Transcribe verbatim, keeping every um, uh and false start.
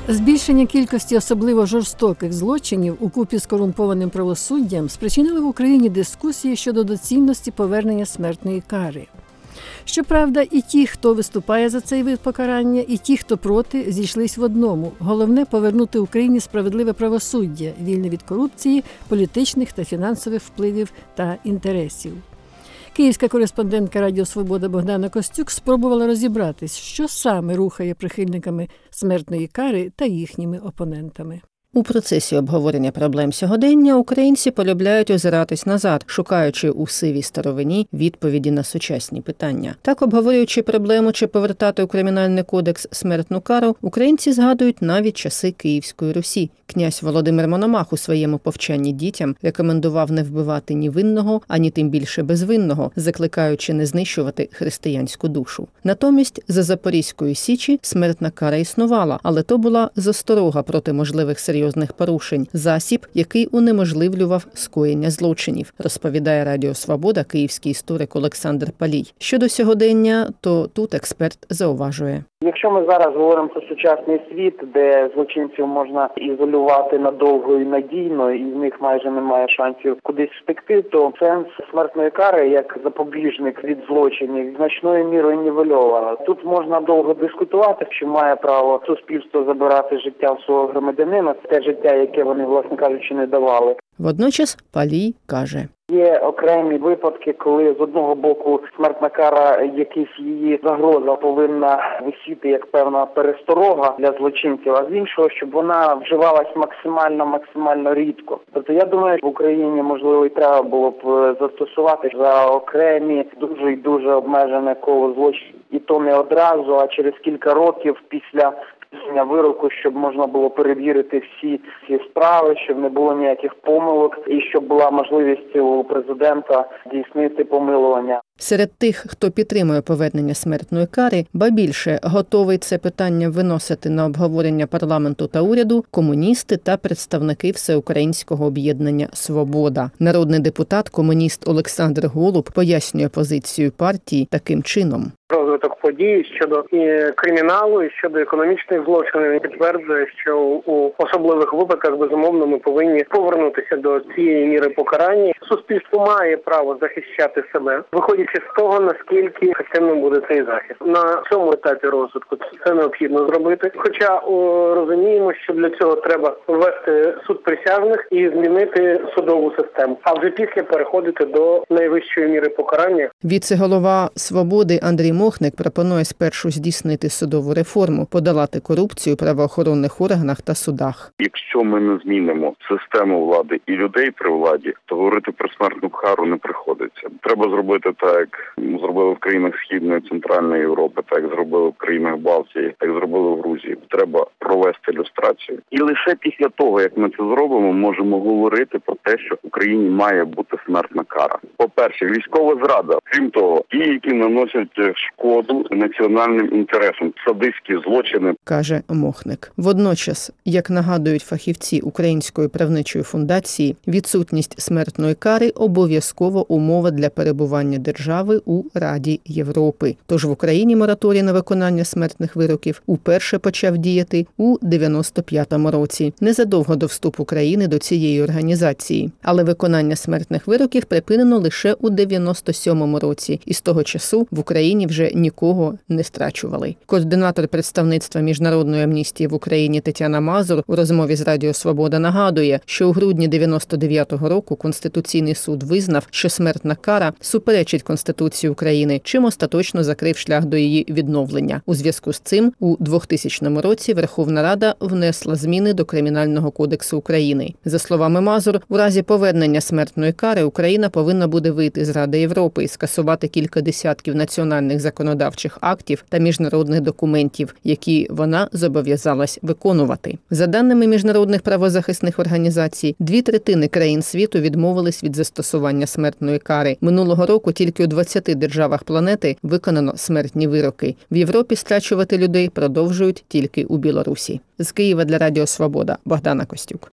Збільшення кількості особливо жорстоких злочинів укупі з корумпованим правосуддям спричинили в Україні дискусії щодо доцільності повернення смертної кари. Щоправда, і ті, хто виступає за цей вид покарання, і ті, хто проти, зійшлись в одному. Головне – повернути Україні справедливе правосуддя, вільне від корупції, політичних та фінансових впливів та інтересів. Київська кореспондентка Радіо Свобода Богдана Костюк спробувала розібратись, що саме рухає прихильниками смертної кари та їхніми опонентами. У процесі обговорення проблем сьогодення українці полюбляють озиратись назад, шукаючи у сивій старовині відповіді на сучасні питання. Так, обговорюючи проблему, чи повертати у Кримінальний кодекс смертну кару, українці згадують навіть часи Київської Русі. Князь Володимир Мономах у своєму повчанні дітям рекомендував не вбивати ні винного, ані тим більше безвинного, закликаючи не знищувати християнську душу. Натомість, за Запорізької Січі смертна кара існувала, але то була засторога проти можливих серйозних порушень, засіб, який унеможливлював скоєння злочинів, розповідає Радіо Свобода київський історик Олександр Палій. Щодо сьогодення, то тут експерт зауважує. Якщо ми зараз говоримо про сучасний світ, де злочинців можна ізолювати надовго і надійно, і в них майже немає шансів кудись втекти, то сенс смертної кари як запобіжник від злочинів значною мірою нівельовано. Тут можна довго дискутувати, чи має право суспільство забирати життя в свого громадянина, те життя, яке вони, власне кажучи, не давали. Водночас Палій каже: є окремі випадки, коли з одного боку смертна кара, якась її загроза повинна висіти як певна пересторога для злочинців, а з іншого, щоб вона вживалась максимально-максимально рідко. Тобто я думаю, в Україні, можливо, і треба було б застосувати за окремі дуже і дуже обмежене коло злочинів. І то не одразу, а через кілька років після вироку, щоб можна було перевірити всі ці справи, щоб не було ніяких помилок і щоб була можливість у президента здійснити помилування. Серед тих, хто підтримує повернення смертної кари, ба більше готовий це питання виносити на обговорення парламенту та уряду, комуністи та представники Всеукраїнського об'єднання «Свобода». Народний депутат, комуніст Олександр Голуб пояснює позицію партії таким чином. Розвиток подій щодо і криміналу, і щодо економічних злочинів він підтверджує, що у особливих випадках, безумовно, ми повинні повернутися до цієї міри покарання. Суспільство має право захищати себе, виходячи з того, наскільки ефективним буде цей захист. На цьому етапі розвитку це необхідно зробити. Хоча о, розуміємо, що для цього треба ввести суд присяжних і змінити судову систему, а вже після переходити до найвищої міри покарання. Віце-голова «Свободи» Андрій Мохник пропонує спершу здійснити судову реформу, подолати корупцію в правоохоронних органах та судах. Якщо ми не змінимо систему влади і людей при владі, то говорити про смертну кару не приходиться. Треба зробити так, як зробили в країнах Східної, Центральної Європи, так як зробили в країнах Балтії, так як зробили в Грузії. Треба провести люстрацію. І лише після того, як ми це зробимо, можемо говорити про те, що в Україні має бути смертна кара. По-перше, військова зрада. Крім того, ті, які наносять шкоду національним інтересам, садистські злочини, каже Мохник. Водночас, як нагадують фахівці Української правничої фундації, відсутність смертної кари обов'язкова умова для перебування держави у Раді Європи. Тож в Україні мораторій на виконання смертних вироків уперше почав діяти у дев'яносто п'ятому році, незадовго до вступу країни до цієї організації. Але виконання смертних вироків припинено лише у дев'яносто сьомому році, і з того часу в Україні вже нікого не страчували. Координатор представництва Міжнародної амністії в Україні Тетяна Мазур у розмові з Радіо Свобода нагадує, що у грудні дев'яносто дев'ятого року Конституційний суд визнав, що смертна кара суперечить Конституції України, чим остаточно закрив шлях до її відновлення. У зв'язку з цим у двохтисячному році Верховна Рада внесла зміни до Кримінального кодексу України. За словами Мазур, у разі повернення смертної кари Україна повинна буде вийти з Ради Європи і скасувати кілька десятків національних законодавчих актів та міжнародних документів, які вона зобов'язалась виконувати. За даними міжнародних правозахисних організацій, дві третини країн світу відмовились від застосування смертної кари. Минулого року тільки у двадцяти державах планети виконано смертні вироки. В Європі страчувати людей продовжують тільки у Білорусі. З Києва для Радіо Свобода Богдана Костюк.